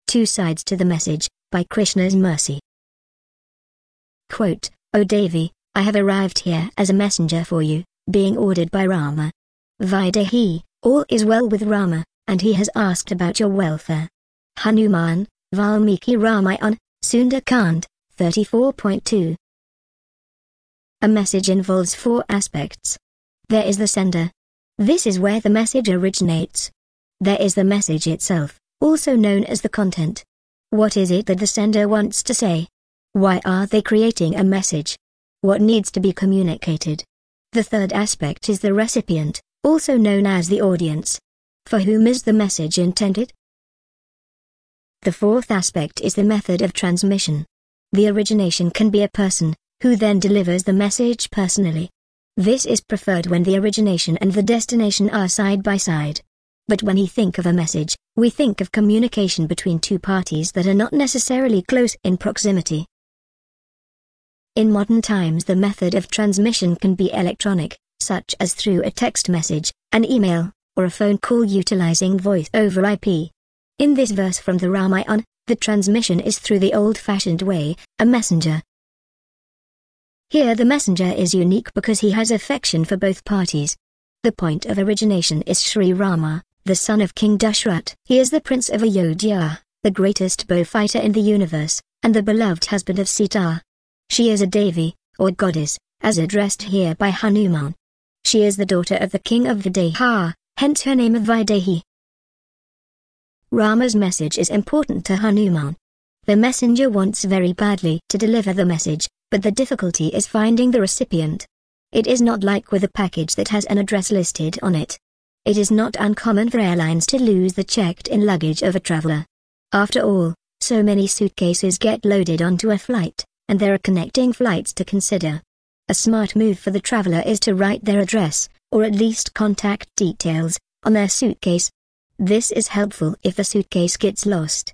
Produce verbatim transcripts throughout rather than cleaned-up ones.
Two Sides to the Message, by Krishna's Mercy. Quote, O Devi, I have arrived here as a messenger for you, being ordered by Rama. Vaidehi, all is well with Rama, and he has asked about your welfare. Hanuman, Valmiki Ramayana, Sundar-Kand, thirty-four point two. A message involves four aspects. There is the sender. This is where the message originates. There is the message itself, also known as the content. What is it that the sender wants to say? Why are they creating a message? What needs to be communicated? The third aspect is the recipient, also known as the audience. For whom is the message intended? The fourth aspect is the method of transmission. The origination can be a person, who then delivers the message personally. This is preferred when the origination and the destination are side by side. But when we think of a message, we think of communication between two parties that are not necessarily close in proximity. In modern times the method of transmission can be electronic, such as through a text message, an email, or a phone call utilizing voice over I P. In this verse from the Ramayana, the transmission is through the old-fashioned way, a messenger. Here the messenger is unique because he has affection for both parties. The point of origination is Sri Rama, the son of King Dashrath. He is the prince of Ayodhya, the greatest bow fighter in the universe, and the beloved husband of Sita. She is a Devi, or goddess, as addressed here by Hanuman. She is the daughter of the king of Videha, hence her name of Vaidehi. Rama's message is important to Hanuman. The messenger wants very badly to deliver the message, but the difficulty is finding the recipient. It is not like with a package that has an address listed on it. It is not uncommon for airlines to lose the checked-in luggage of a traveler. After all, so many suitcases get loaded onto a flight, and there are connecting flights to consider. A smart move for the traveler is to write their address, or at least contact details, on their suitcase. This is helpful if the suitcase gets lost.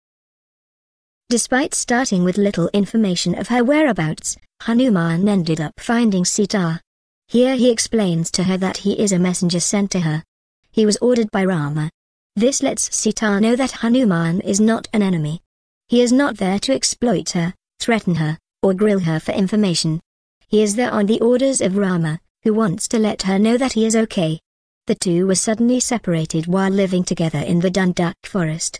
Despite starting with little information of her whereabouts, Hanuman ended up finding Sita. Here he explains to her that he is a messenger sent to her. He was ordered by Rama. This lets Sita know that Hanuman is not an enemy. He is not there to exploit her, threaten her, or grill her for information. He is there on the orders of Rama, who wants to let her know that he is okay. The two were suddenly separated while living together in the Dandak forest.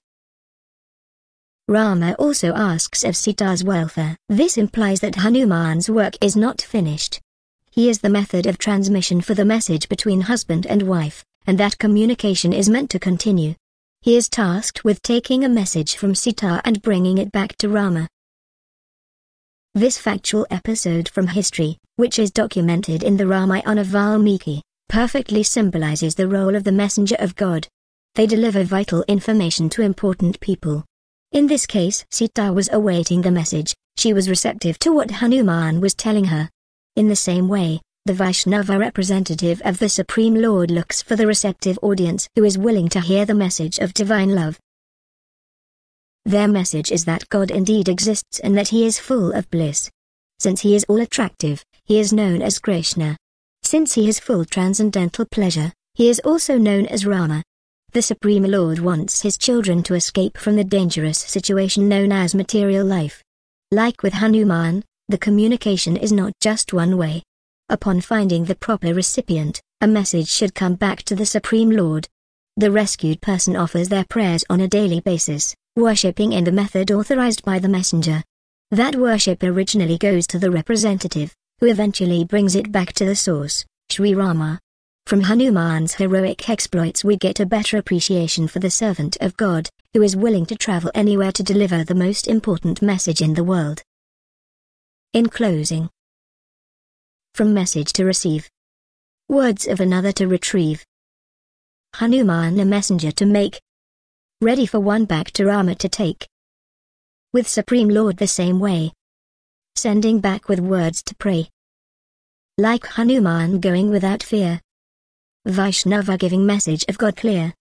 Rama also asks of Sita's welfare. This implies that Hanuman's work is not finished. He is the method of transmission for the message between husband and wife, and that communication is meant to continue. He is tasked with taking a message from Sita and bringing it back to Rama. This factual episode from history, which is documented in the Ramayana of Valmiki, perfectly symbolizes the role of the messenger of God. They deliver vital information to important people. In this case, Sita was awaiting the message. She was receptive to what Hanuman was telling her. In the same way, the Vaishnava representative of the Supreme Lord looks for the receptive audience who is willing to hear the message of divine love. Their message is that God indeed exists and that he is full of bliss. Since he is all-attractive, he is known as Krishna. Since he is full transcendental pleasure, he is also known as Rama. The Supreme Lord wants his children to escape from the dangerous situation known as material life. Like with Hanuman, the communication is not just one way. Upon finding the proper recipient, a message should come back to the Supreme Lord. The rescued person offers their prayers on a daily basis, worshipping in the method authorized by the messenger. That worship originally goes to the representative, who eventually brings it back to the source, Sri Rama. From Hanuman's heroic exploits we get a better appreciation for the servant of God, who is willing to travel anywhere to deliver the most important message in the world. In closing, from message to receive, words of another to retrieve, Hanuman a messenger to make, ready for one back to Rama to take. With Supreme Lord the same way, sending back with words to pray. Like Hanuman going without fear, Vaishnava giving message of God clear.